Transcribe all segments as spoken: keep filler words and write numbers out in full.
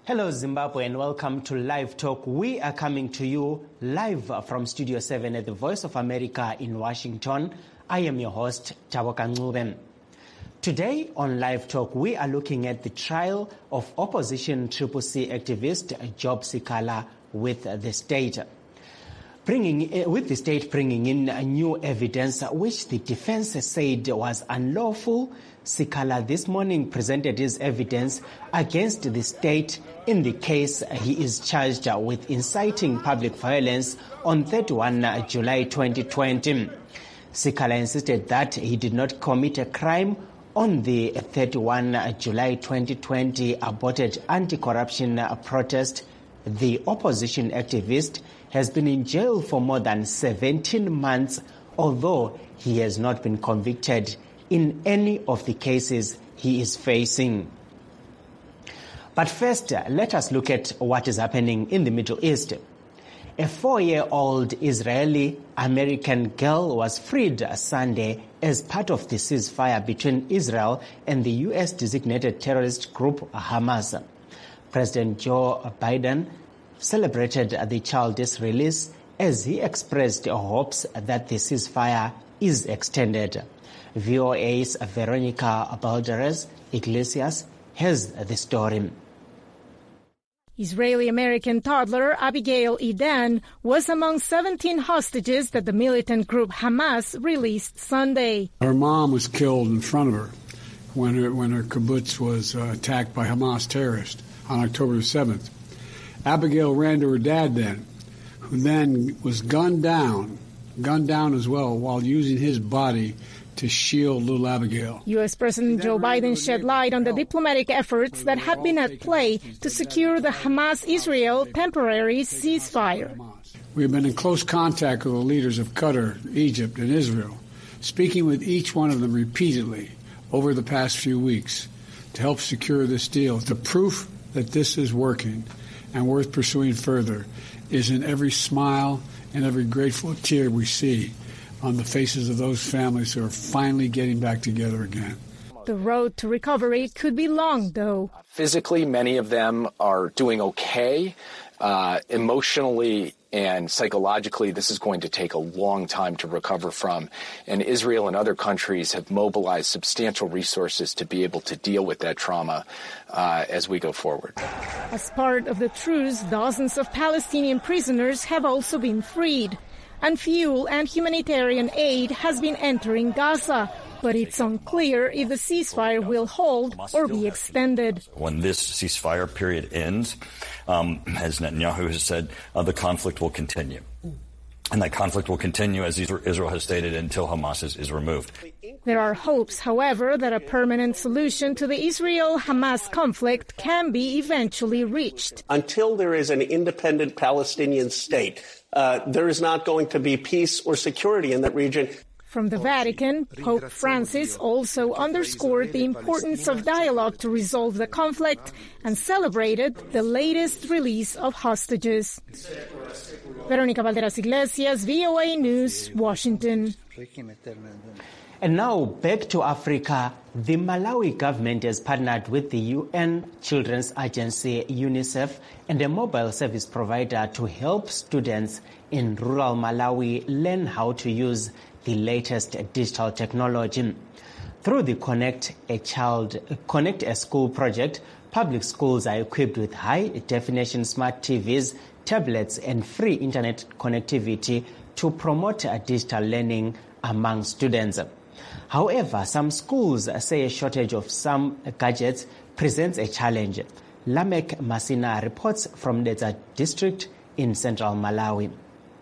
Hello Zimbabwe and welcome to Live Talk. We are coming to you live from Studio seven at the Voice of America in Washington. I am your host, Taboka Ncube. Today on Live Talk, we are looking at the trial of opposition Triple C activist Job Sikala with the state. Bringing, with the state bringing in new evidence which the defense said was unlawful, Sikala this morning presented his evidence against the state in the case he is charged with inciting public violence on thirty-first of July twenty twenty. Sikala insisted that he did not commit a crime on the thirty-first of July twenty twenty aborted anti-corruption protest. The opposition activist has been in jail for more than seventeen months, although he has not been convicted in any of the cases he is facing. But first, let us look at what is happening in the Middle East. A four-year-old Israeli-American girl was freed Sunday as part of the ceasefire between Israel and the U S-designated terrorist group Hamas. President Joe Biden celebrated the child's release as he expressed hopes that the ceasefire is extended. V O A's Veronica Balderas Iglesias has the story. Israeli-American toddler Abigail Edan was among seventeen hostages that the militant group Hamas released Sunday. Her mom was killed in front of her when her, when her kibbutz was uh, attacked by Hamas terrorists on October seventh. Abigail ran to her dad then, who then was gunned down, gunned down as well while using his body to shield little Abigail. U S President Joe Biden shed light on the diplomatic efforts that have been at play to secure the Hamas-Israel temporary ceasefire. We have been in close contact with the leaders of Qatar, Egypt, and Israel, speaking with each one of them repeatedly over the past few weeks to help secure this deal. The proof that this is working and worth pursuing further is in every smile and every grateful tear we see on the faces of those families who are finally getting back together again. The road to recovery could be long, though. Physically, many of them are doing okay. Uh, emotionally and psychologically, this is going to take a long time to recover from. And Israel and other countries have mobilized substantial resources to be able to deal with that trauma uh, as we go forward. As part of the truce, dozens of Palestinian prisoners have also been freed. And fuel and humanitarian aid has been entering Gaza, but it's unclear if the ceasefire will hold or be extended. When this ceasefire period ends, um, as Netanyahu has said, uh, the conflict will continue. And that conflict will continue, as Israel has stated, until Hamas is, is removed. There are hopes, however, that a permanent solution to the Israel-Hamas conflict can be eventually reached. Until there is an independent Palestinian state, uh, there is not going to be peace or security in that region. From the Vatican, Pope Francis also underscored the importance of dialogue to resolve the conflict and celebrated the latest release of hostages. Veronica Balderas Iglesias, V O A News, Washington. And now back to Africa. The Malawi government has partnered with the U N Children's Agency, UNICEF, and a mobile service provider to help students in rural Malawi learn how to use the latest digital technology. Through the Connect a Child, Connect a School project, public schools are equipped with high-definition smart T Vs, tablets, and free internet connectivity to promote digital learning among students. However, some schools say a shortage of some gadgets presents a challenge. Lamek Masina reports from Dedza district in central Malawi.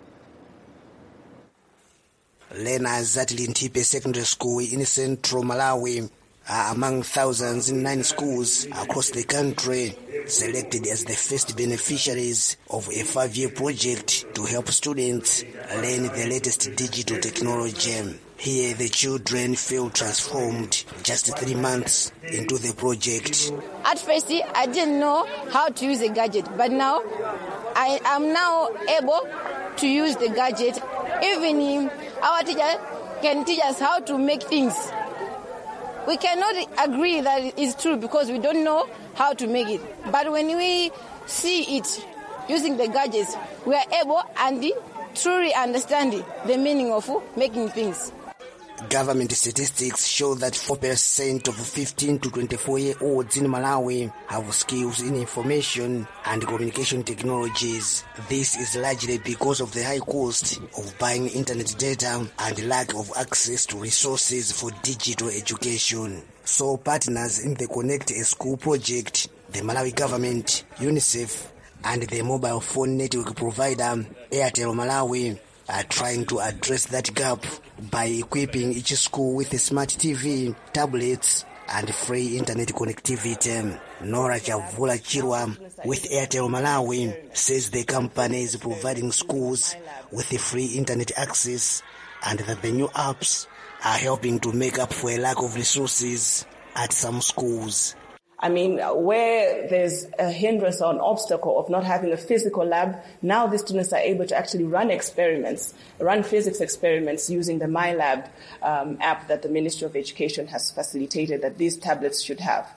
Learners at Lintipe Secondary School in central Malawi are among thousands in nine schools across the country selected as the first beneficiaries of a five-year project to help students learn the latest digital technology. Here, the children feel transformed just three months into the project. At first, I didn't know how to use a gadget, but now I am now able to use the gadget. Even our teacher can teach us how to make things. We cannot agree that it is true because we don't know how to make it. But when we see it using the gadgets, we are able and truly understand the meaning of making things. Government statistics show that four percent of fifteen to twenty-four-year-olds in Malawi have skills in information and communication technologies. This is largely because of the high cost of buying internet data and lack of access to resources for digital education. So partners in the Connect a School project, the Malawi government, UNICEF, and the mobile phone network provider, Airtel Malawi, are trying to address that gap by equipping each school with a smart T V, tablets, and free internet connectivity. Nora Chavula Chirwa with Airtel Malawi says the company is providing schools with a free internet access and that the new apps are helping to make up for a lack of resources at some schools. I mean, where there's a hindrance or an obstacle of not having a physical lab, now the students are able to actually run experiments, run physics experiments using the MyLab um, app that the Ministry of Education has facilitated that these tablets should have.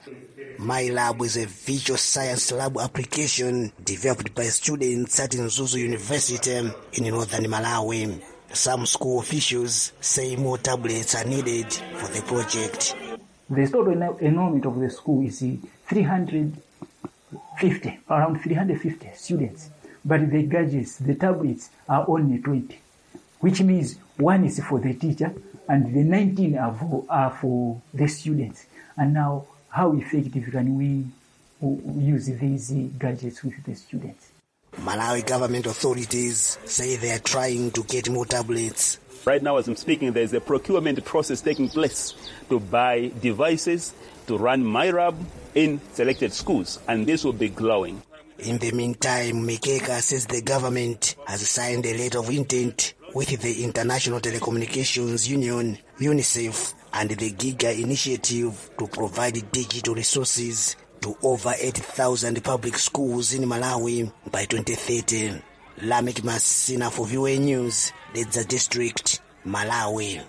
MyLab is a visual science lab application developed by students at Nzuzu University in northern Malawi. Some school officials say more tablets are needed for the project. The total enrollment of the school is three hundred fifty, around three hundred fifty students. But the gadgets, the tablets are only twenty, which means one is for the teacher and the nineteen are for, are for the students. And now, how effective can we use these gadgets with the students? Malawi government authorities say they are trying to get more tablets. Right now, as I'm speaking, there's a procurement process taking place to buy devices to run MyLab in selected schools, and this will be growing. In the meantime, Mikeka says the government has signed a letter of intent with the International Telecommunications Union, UNICEF, and the GIGA initiative to provide digital resources to over eighty thousand public schools in Malawi by twenty thirty. Lamek Masina for V O A News, Dedza District, Malawi.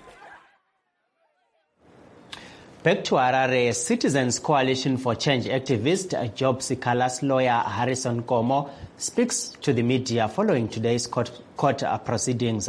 Back to Harare, Citizens Coalition for Change activist Job Sikala's lawyer Harrison Komo speaks to the media following today's court, court proceedings.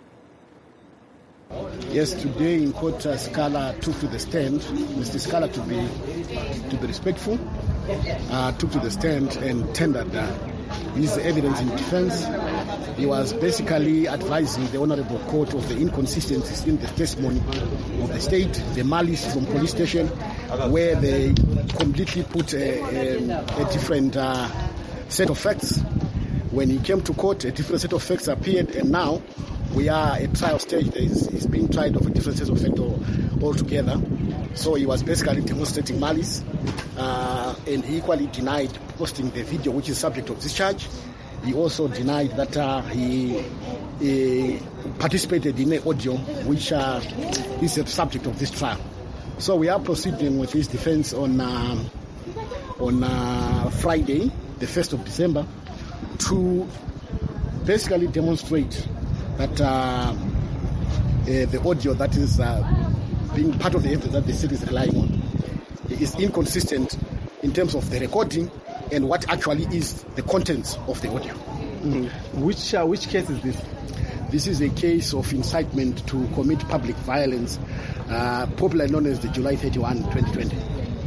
Yes, today in court, uh, Scala took to the stand. Mister Scala, to be to be respectful, uh, took to the stand and tendered uh, his evidence in defense. He was basically advising the Honorable Court of the inconsistencies in the testimony of the state, the malice from police station, where they completely put a, a, a different uh, set of facts. When he came to court, a different set of facts appeared, and now we are at trial stage. He's being tried of a different set of facts altogether. So he was basically demonstrating malice, uh, and he equally denied posting the video which is subject of this charge. He also denied that uh, he, he participated in an audio which uh, is the subject of this trial. So we are proceeding with his defense on uh, on uh, Friday, the first of December, to basically demonstrate that uh, uh, the audio that is uh, being part of the evidence that the city is relying on is inconsistent in terms of the recording and what actually is the contents of the audio. Mm-hmm. Which uh, which case is this? This is a case of incitement to commit public violence, uh, popularly known as the July thirty-first, twenty twenty.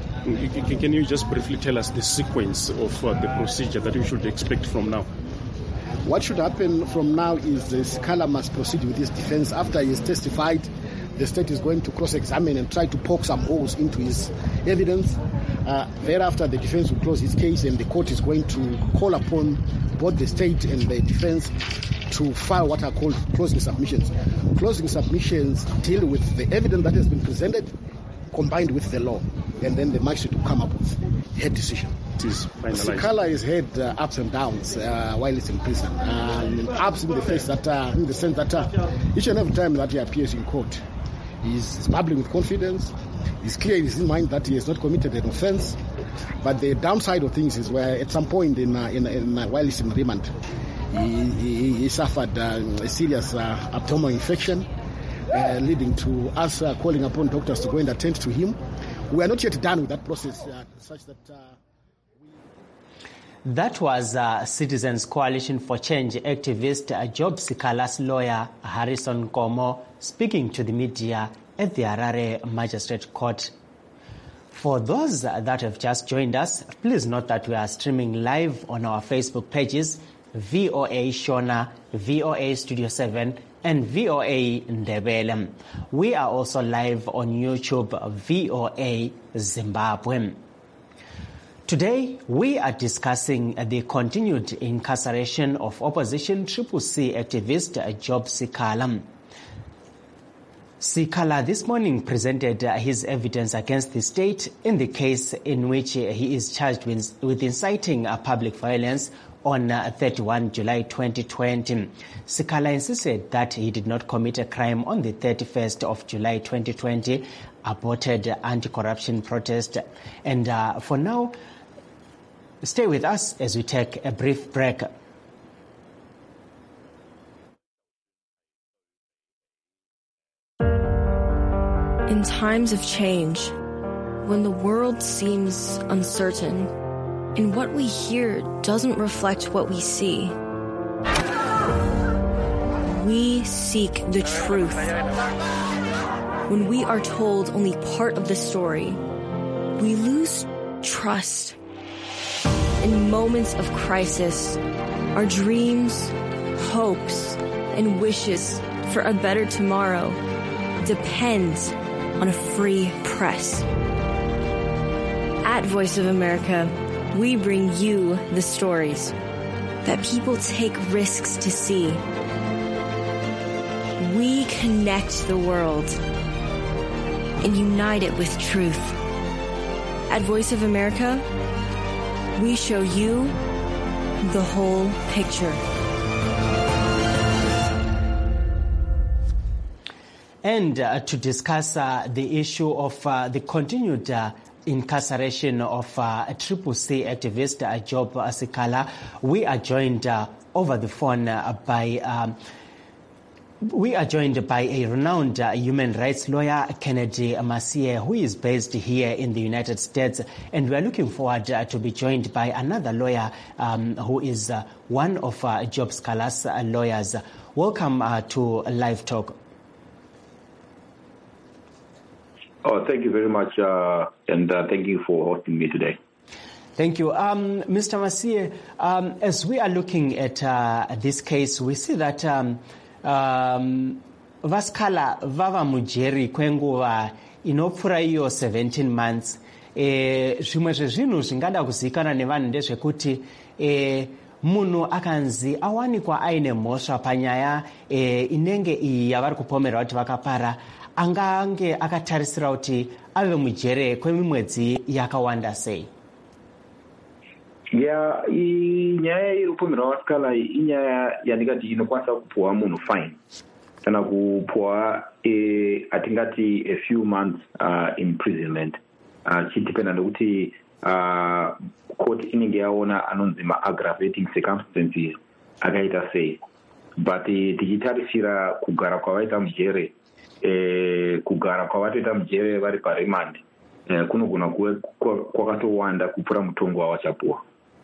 Can you just briefly tell us the sequence of uh, the procedure that we should expect from now? What should happen from now is the Scala must proceed with his defense. After he has testified, the state is going to cross-examine and try to poke some holes into his evidence. Uh, thereafter, the defense will close his case, and the court is going to call upon both the state and the defense to file what are called closing submissions. Closing submissions deal with the evidence that has been presented combined with the law, and then the magistrate will come up with a decision. Sikala has had uh, ups and downs uh, while he's in prison. Um, ups in the face that, uh, in the sense that uh, each and every time that he appears in court, he's babbling with confidence. It's clear in his mind that he has not committed an offense. But the downside of things is where, at some point in, uh, in, in uh, while he's in remand, he, he, he suffered uh, a serious uh, abdominal infection, uh, leading to us uh, calling upon doctors to go and attend to him. We are not yet done with that process, uh, such that. Uh, That was uh, Citizens Coalition for Change activist uh, Job Sikala's lawyer Harrison Komo speaking to the media at the Harare Magistrate Court. For those that have just joined us, please note that we are streaming live on our Facebook pages, V O A Shona, V O A Studio seven, and V O A Ndebele. We are also live on YouTube, V O A Zimbabwe. Today, we are discussing the continued incarceration of opposition Triple C activist Job Sikala. Sikala this morning presented his evidence against the state in the case in which he is charged with, with inciting public violence on thirty-first July twenty twenty. Sikala insisted that he did not commit a crime on the thirty-first of July twenty twenty, aborted anti-corruption protest. And uh, for now, stay with us as we take a brief break. In times of change, when the world seems uncertain and what we hear doesn't reflect what we see, we seek the truth. When we are told only part of the story, we lose trust. In moments of crisis, our dreams, hopes, and wishes for a better tomorrow depends on a free press. At Voice of America, we bring you the stories that people take risks to see. We connect the world and unite it with truth. At Voice of America, we show you the whole picture. And uh, to discuss uh, the issue of uh, the continued uh, incarceration of uh, Triple C activist uh, Job Sikala, we are joined uh, over the phone uh, by um, we are joined by a renowned uh, human rights lawyer, Kennedy Masie, who is based here in the United States, and we are looking forward uh, to be joined by another lawyer um, who is uh, one of uh, Job Sikala's uh, lawyers. Welcome uh, to Live Talk. Oh, thank you very much, uh, and uh, thank you for hosting me today. Thank you. Um, Mister Masie, um, as we are looking at uh, this case, we see that um, um, Vaskala vava mujeri kwenguva inopfura iyo seventeen months. Zvimwe zvezvinhu zvingada kuzivikanwa nevanhu ndezvekuti munhu akanzi awanikwa aine mhosva panyaya inenge iyi yavari kupomerwa kuti vakapara, angange akatarisira kuti ave mujere kwemimwedzi yakawanda sei? Ya, inyaya iripomerwa Vaskala inyaya yandikati inokwanisa kupuwa munhu fine kana kupuwa e, atingati a few months uh, imprisonment uh, chidependa nekuti uh, court inenge yaona anonzi ma-aggravating circumstances akaita sei, but tichitarisira kugara kwavaita mujere eh, kugara kwavatoita mujere vari paremand eh, kunogona kuve kwakatowanda kupfuura mutongo wavachapuwa.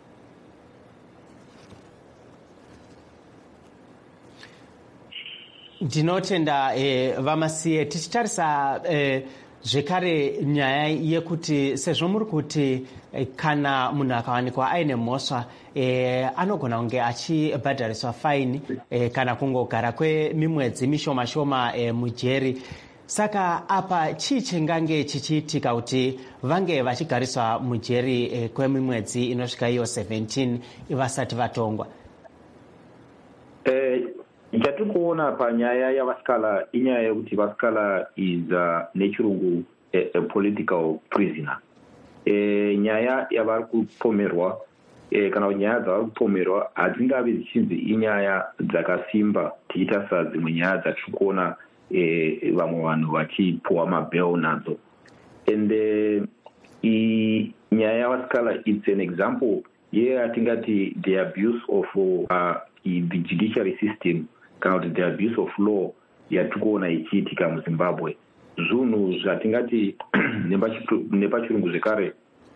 Ndinotenda eh, Vamasie, tichitarisa eh, zvekare nyaya yekuti sezvo muri kuti eh, kana munhu akawanikwa aine mhosva eh, anogona kunge achibhadhariswa faini eh, kana kungogara kwemimwedzi mishoma shoma eh, mujeri. Saka apa chii chingange chichiitika kuti vange vachigariswa mujeri eh, kwemimwedzi inosvika iyo seventeen vasati vatongwa? Eh, Chatiri kuona panyaya yaVaskala inyaya yekuti Vaskala is uh, nechirungu a, a political prisoner. E, nyaya yavari kupomerwa e, kana nyaya dzavari kupomerwa hadzingavi dzichinzi inyaya dzakasimba tichitarisa dzimwe nyaya dzatiri kuona e, vamwe vanhu vachipuwa mabhel nadzo. And uh, i nyaya yaVaskala it's an example yeyatingati the abuse of uh, the judiciary system kana kuti the abuse of law yatiri kuona ichiitika muZimbabwe. Zvinhu zvatingati nepachirungu zvekare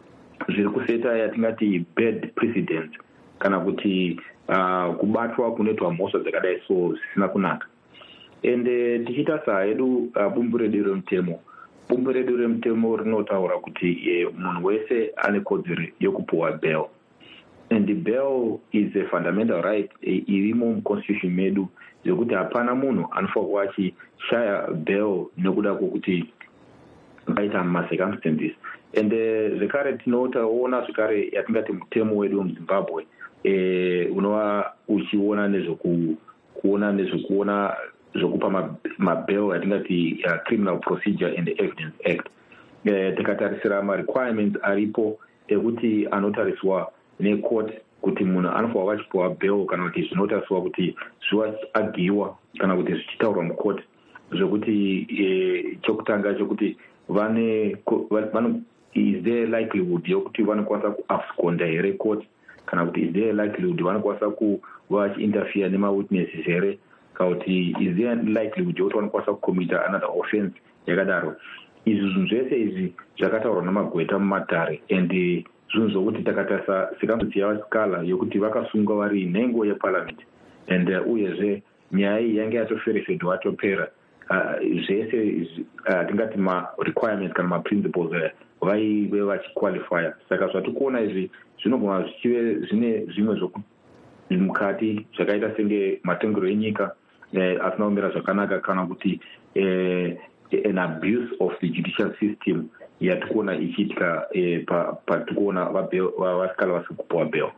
zviri kuseta yatingati bad precedent kana kuti uh, kubatwa kunoitwa mhosva dzakadai so zvisina kunaka. Ende tichiita saa yedu uh, bumbu redu remutemo bumbu redu remutemo rinotaura kuti eh, munhu wese ane kodzero yokupuwa bail. And the bail is a fundamental right irimo muconstitution medu yekuti hapana munhu anofanira kuva achishaya bail nekuda kwokuti paita macircumstances. And zvekare tinotaona zvekare yatingati mutemo wedu muZimbabwe eh, unova uchiona nezvekuona nezvekuona zvokupa mabail yatingati uh, Criminal Procedure and Evidence Act. Eh, tikatarisira ma-requirements aripo ekuti anotariswa necourt kuti munhu anofanira vachipuwa bail kana kuti zvinotariswa kuti zviagiwa kana kuti zvichitaurwa mucourt zvokuti eh, chokutanga chokuti vane vane is there likelihood yokuti vanokwanisa kuabsconda here court kana kuti is there likelihood vanokwanisa kuva vachiinterfere nema-witnesses here kana kuti is there likelihood yokuti vanokwanisa kucommita another offense yakadaro. Izvi zvinhu zvese izvi zvakataurwa namagweta mumatare and zvinhu zvokuti takatarisa sikamutsi yavasikala yokuti vakasungwa vari nhengo yeparliament and uh, uyezve nyaya iyi yange yatoferefedwa atopera. Uh, zvese uh, tingati ma-requirements kana ma-principles uh, vaive vachiqualifya. Saka zvatikuona izvi zvinogona zvichive zvine zvimwe zvomukati zvakaita senge matengero enyika uh, asina kumira zvakanaka kana kuti uh, an abuse of the judicial system yatikuona ichiitika eh, patikuona vasikala vasiri kupuwa bail.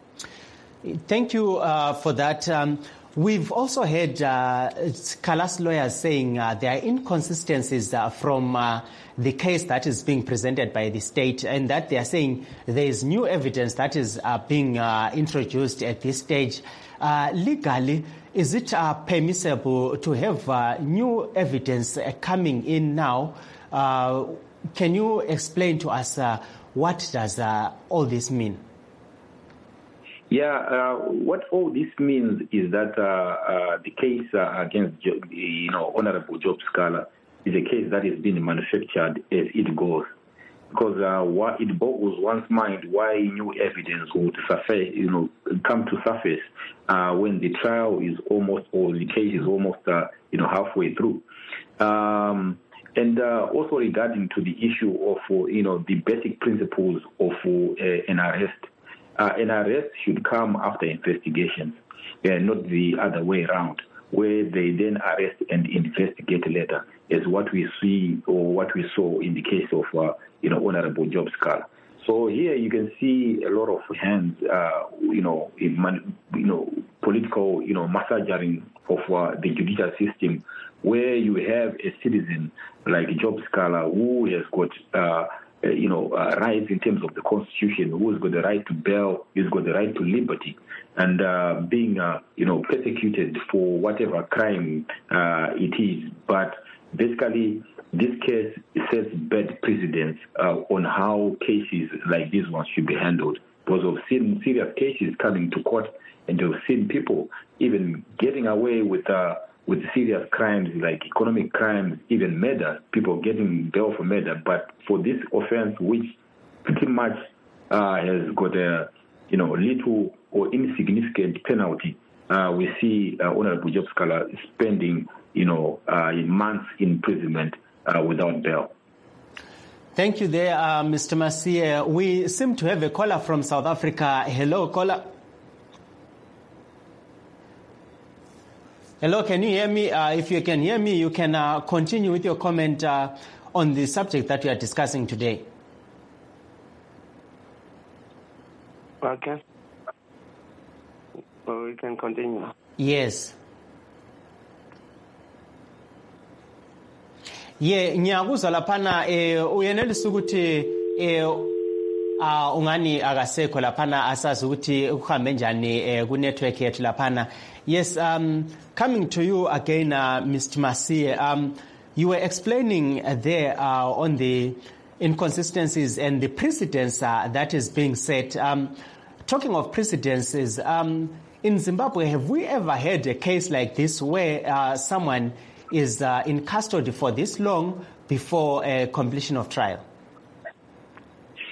Thank you uh, for that. Um, we've also heard uh, Scala's lawyers saying uh, there are inconsistencies uh, from uh, the case that is being presented by the state, and that they are saying there is new evidence that is uh, being uh, introduced at this stage. Uh, legally, is it uh, permissible to have uh, new evidence uh, coming in now? Uh, can you explain to us uh, what does uh, all this mean? Yeah, uh, what all this means is that uh, uh, the case uh, against, you know, Honorable Job Scala is a case that is being manufactured as it goes. Because uh, what it boggles one's mind why new evidence would surface, you know, come to surface uh, when the trial is almost, or the case is almost, uh, you know, halfway through. Um, and uh, also regarding to the issue of, uh, you know, the basic principles of uh, an arrest. Uh, an arrest should come after investigations, uh, not the other way around, where they then arrest and investigate later, as what we see or what we saw in the case of, uh, you know, Honorable Job Scala. So here you can see a lot of hands, uh, you know, in man, you know, political, you know, massaging of uh, the judicial system, where you have a citizen like Job Scala who has got, uh, uh, you know, uh, rights in terms of the Constitution, who has got the right to bail, who's got the right to liberty, and uh, being, uh, you know, persecuted for whatever crime uh, it is. But basically, this case sets bad precedents uh, on how cases like this one should be handled. Because of seen serious cases coming to court, and you've seen people even getting away with uh, with serious crimes like economic crimes, even murder, people getting bail for murder. But for this offense, which pretty much uh, has got a, you know, little or insignificant penalty, uh, we see uh, Honorable Job Scala spending, you know, uh, months in imprisonment uh, without bail. Thank you there, uh, Mister Masie. We seem to have a caller from South Africa. Hello, caller. Hello, can you hear me? Uh, if you can hear me, you can uh, continue with your comment uh, on the subject that we are discussing today. Okay. Well, we can continue. Yes. Ye nyakuzwa laphana eh uyenelisa ukuthi eh ah ungani akasekho laphana asazi ukuthi ukuhambe njani eh ku network yethu laphana. Yes, um coming to you again, uh, Mister Masie, um you were explaining uh, there uh, on the inconsistencies and the precedents uh, that is being set. Um talking of precedences, um in Zimbabwe, have we ever had a case like this where uh, someone is uh, in custody for this long before uh, completion of trial?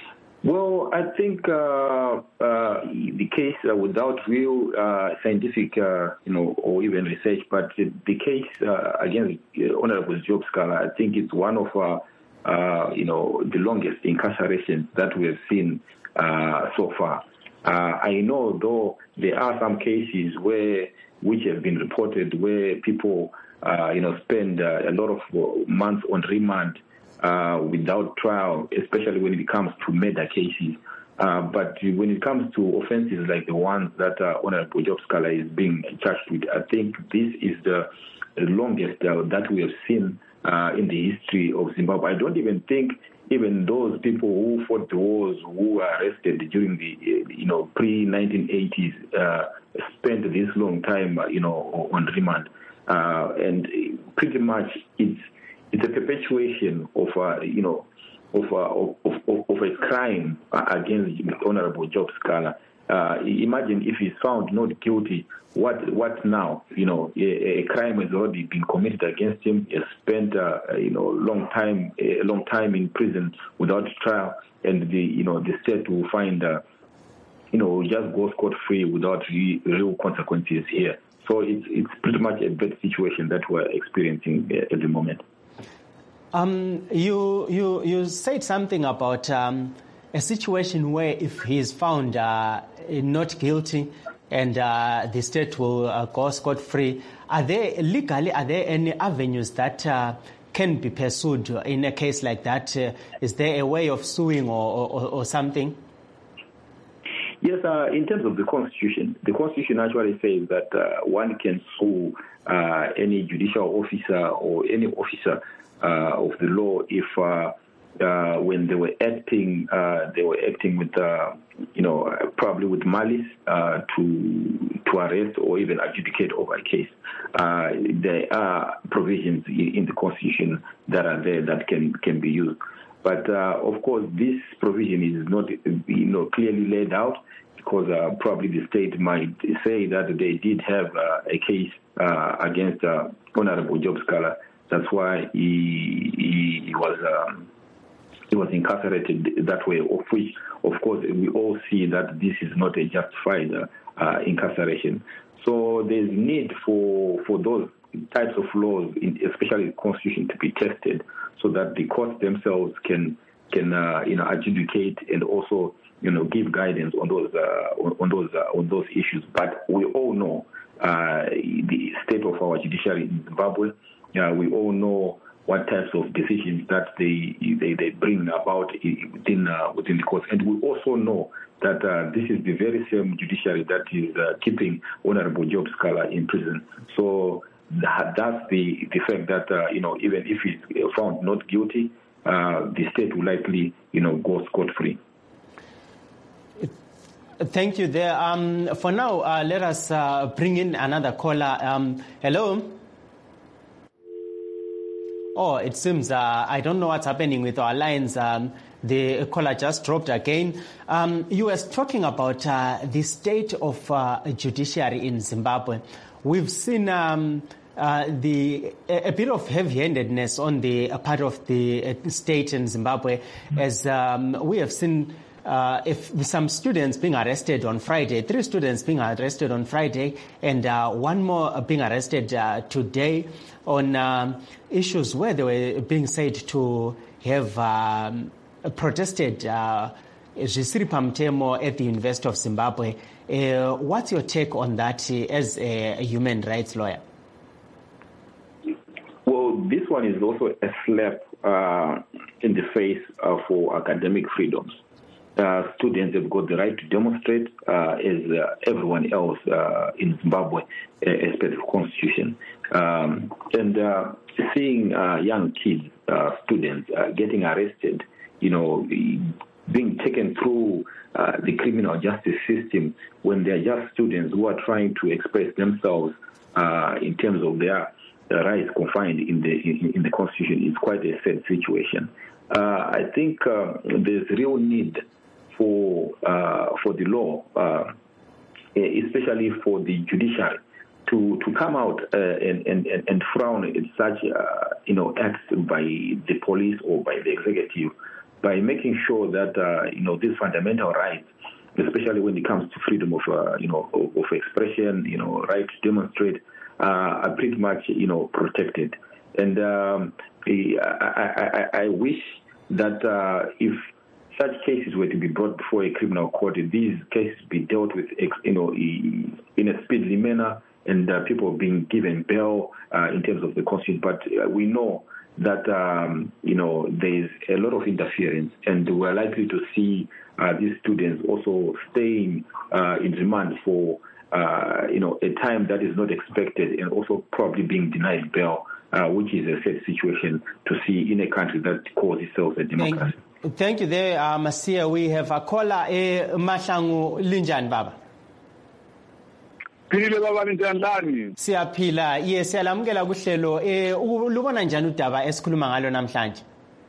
Well, I think uh, uh, the case uh, without real uh, scientific, uh, you know, or even research, but the, the case uh, against uh, Honorable Job Scholar, I think it's one of, uh, uh, you know, the longest incarcerations that we have seen uh, so far. Uh, I know, though, there are some cases where which have been reported where people, uh, you know, spend uh, a lot of months on remand uh, without trial, especially when it comes to murder cases. Uh, but when it comes to offenses like the ones that uh, Honorable Job Scholar is being charged with, I think this is the longest uh, that we have seen uh, in the history of Zimbabwe. I don't even think even those people who fought the wars, who were arrested during the, you know, pre nineteen eighties, uh, spent this long time, you know, on remand. Uh, and pretty much it's it's a perpetuation of, uh, you know, of, uh, of, of, of a crime against Honorable Job Scholar. Uh, imagine if he's found not guilty, what what now? You know, a, a crime has already been committed against him. He has spent, uh, you know, long time, a long time in prison without trial, and the, you know, the state will find, uh, you know, just go scot free without re- real consequences here. So it's it's pretty much a bad situation that we're experiencing uh, at the moment. Um, you you you said something about um, a situation where if he is found uh, not guilty and uh, the state will uh, go scot free, are there legally are there any avenues that uh, can be pursued in a case like that? Uh, is there a way of suing or or, or something? Yes, uh, in terms of the Constitution, the Constitution actually says that uh, one can sue uh, any judicial officer or any officer uh, of the law if, uh, uh, when they were acting, uh, they were acting with, uh, you know, probably with malice uh, to to arrest or even adjudicate over a case. Uh, there are provisions in the Constitution that are there that can can be used. But, uh, of course, this provision is not, you know, clearly laid out because uh, probably the state might say that they did have uh, a case uh, against uh, Honorable Job Scholar. That's why he, he, he was um, he was incarcerated that way, of which, of course, we all see that this is not a justified uh, uh, incarceration. So there's need for for those types of laws, especially the Constitution, to be tested, so that the courts themselves can can uh, you know adjudicate and also you know give guidance on those uh, on, on those uh, on those issues. But we all know uh, the state of our judiciary in Zimbabwe. Uh, we all know what types of decisions that they they, they bring about within uh, within the courts, and we also know that uh, this is the very same judiciary that is uh, keeping Honorable Job Scholar in prison. So that, that's the, the fact that, uh, you know, even if he's found not guilty, uh, the state will likely, you know, go scot-free. Thank you there. Um, for now, uh, let us uh, bring in another caller. Um, hello? Oh, it seems, uh, I don't know what's happening with our lines. Um, the caller just dropped again. Um, you were talking about uh, the state of uh, judiciary in Zimbabwe. We've seen um, uh, the a, a bit of heavy-handedness on the uh, part of the uh, state in Zimbabwe, as um, we have seen uh, if some students being arrested on Friday, three students being arrested on Friday, and uh, one more being arrested uh, today on um, issues where they were being said to have um, protested uh, Mtemo at the University of Zimbabwe. Uh, what's your take on that uh, as a, a human rights lawyer? Well, this one is also a slap uh, in the face uh, for academic freedoms. Uh, students have got the right to demonstrate uh, as uh, everyone else uh, in Zimbabwe, uh, as per the Constitution. Um, and uh, seeing uh, young kids, uh, students, uh, getting arrested, you know, being taken through uh, the criminal justice system when they're just students who are trying to express themselves uh, in terms of their, their rights confined in the in, in the Constitution is quite a sad situation. Uh, I think uh, there's real need for uh, for the law, uh, especially for the judiciary, to, to come out uh, and, and, and frown at such uh, you know acts by the police or by the executive by making sure that, uh, you know, these fundamental rights, especially when it comes to freedom of, uh, you know, of, of expression, you know, right to demonstrate, uh, are pretty much, you know, protected. And um, I, I, I, I wish that uh, if such cases were to be brought before a criminal court, these cases be dealt with, you know, in a speedily manner, and uh, people being given bail uh, in terms of the constitution. But uh, we know that, um, you know, there is a lot of interference, and we're likely to see uh, these students also staying uh, in remand for, uh, you know, a time that is not expected, and also probably being denied bail, uh, which is a sad situation to see in a country that calls itself a democracy. Thank, thank you there, uh, Masia. We have a caller, eh, Mahlangu Linjan Baba. Phile baba ninjani? Siyaphila. Yes, siyalamukela kuhlelo. Eh ulubona njani udaba esikhuluma ngalo namhlanje?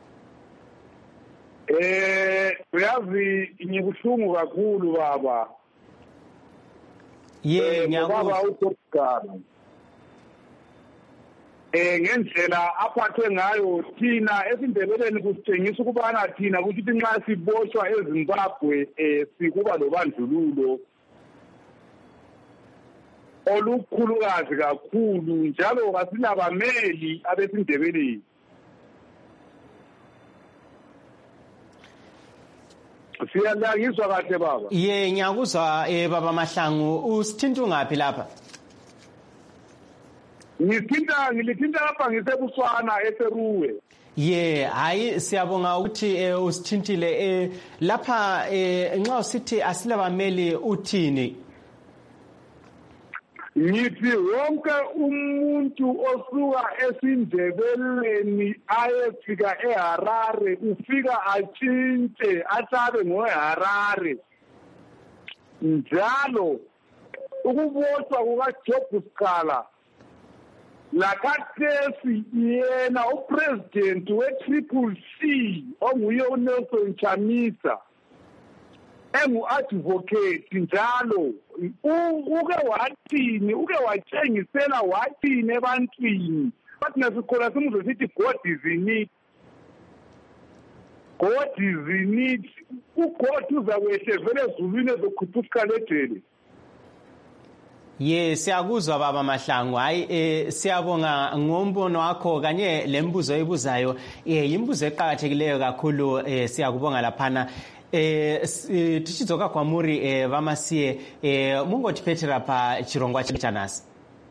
Eh uyazi ngikuhlungu kakhulu baba. Ye ngiyakuzwa. Baba uThokana. Eh ngendlela aphathwe ngayo thina esindebeleni kusitshengisa ukubana thina ukuthi nxa siboshwa eZimbabwe eh sikuba lobandlululo olukhulukazi kakhulu njalo kasinabameli abesindebeleni. Siyalangiswa kahle baba. Ye ngiyakuzwa eh baba Mahlangu, usithinta ungaphi lapha? Ngithinta ngilithinta lapha ngiseButswana eSeruwe. Ye hayi siyabonga ukuthi eh, usithintile eh lapha eh nxa usithi asilabameli uthini? Ngithi wonke umuntu osuka esindebeleni ayefika eHarare ufika atshinte athabe ngoHarare. Njalo ukuboshwa kukaJob Sikala lakathesi yena upresident we-Triple C onguye uNelson Chamisa engu-advocate njalo uke wathini uke watshengisela wathini ebantwini bathi nasikhona simuzwe sithi God is in it. God is in it. uGod uzakwehle vele ezulwini ezokhuphuka ledele. Ye siyakuzwa baba Mahlangu. Hayi eh siyabonga ngombono wakho kanye lembuzo ebuzayo eh imbuzo eqhakathekileyo kakhulu eh siyakubonga laphana. Eh tichidzoka kwamuri eh vamasiye eh mungotipetera pa chirongwa chanasi.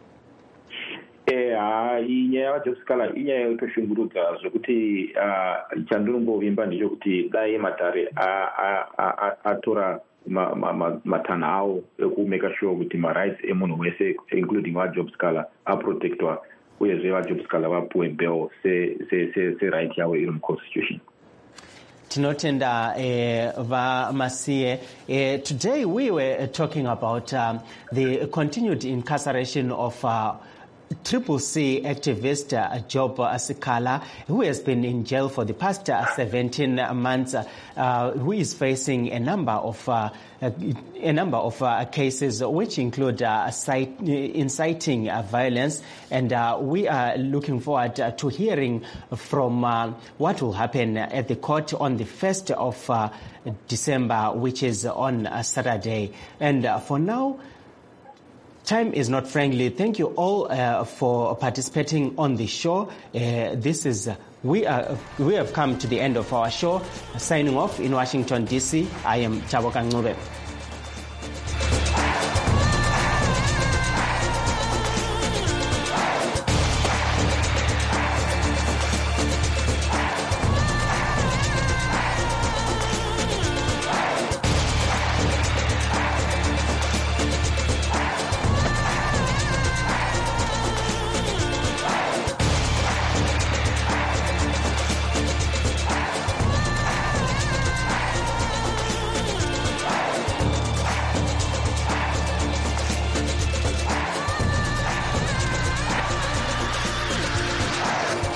Eh ha inyaya yaJob Sikala inyaya yokushungurudza zvokuti chandinongovimba ndechekuti dai Matare atora matana awo ekumeka sure kuti ma-rights emunhu wese including vaJob Sikala aprotectwa uyezve vaJob Sikala vapuwe bail se-right yavo iri muconstitution. Tinotenda eh, va Masie. Eh, today we were talking about um, the continued incarceration of uh, Triple C activist uh, Job Sikala, who has been in jail for the past uh, seventeen months, uh, who is facing a number of uh, a number of uh, cases, which include uh, cite, inciting uh, violence, and uh, we are looking forward uh, to hearing from uh, what will happen at the court on the first of uh, December, which is on a Saturday. And uh, for now, time is not friendly. Thank you all uh, for participating on the show. Uh, this is uh, we are we have come to the end of our show. Signing off in Washington D C. I am Taboka Ngube.